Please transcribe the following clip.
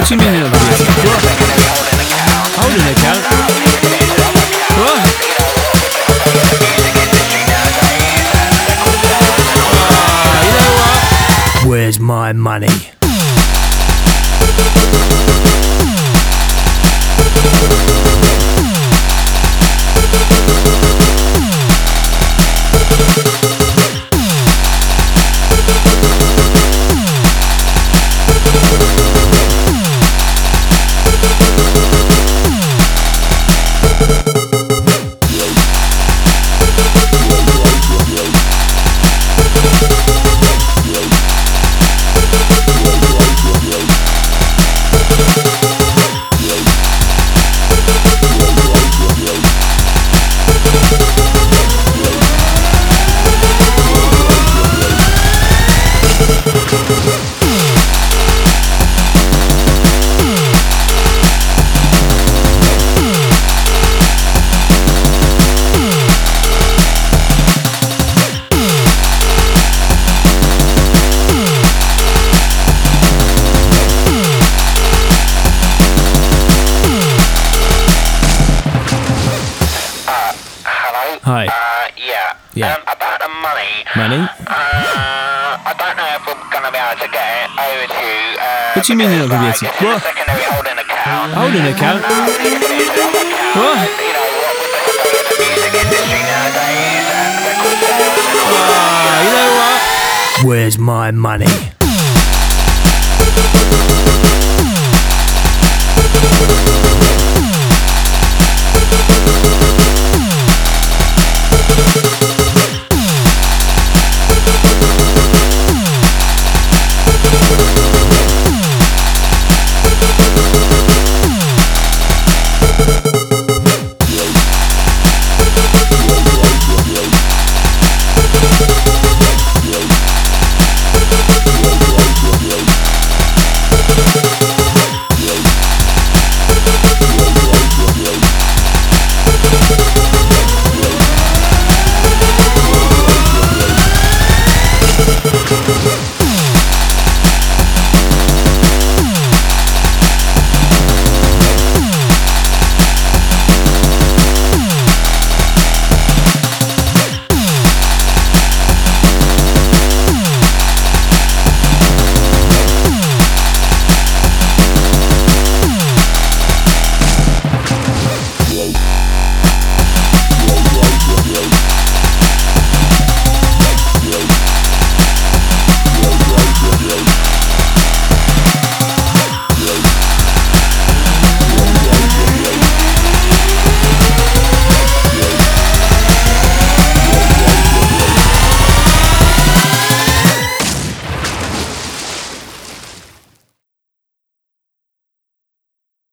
What do you mean you're not going to be able to? What? Holding an account? What? You know what? Where's my money? Hi. Yeah. About the money. Money? I don't know if we're going to be able to get it over to you. What do you mean you're not going to be able to? What? Secondary holding account. Holding an account? What? You know, what with the state of the music industry nowadays and record sales and all that. You know what? Where's my money?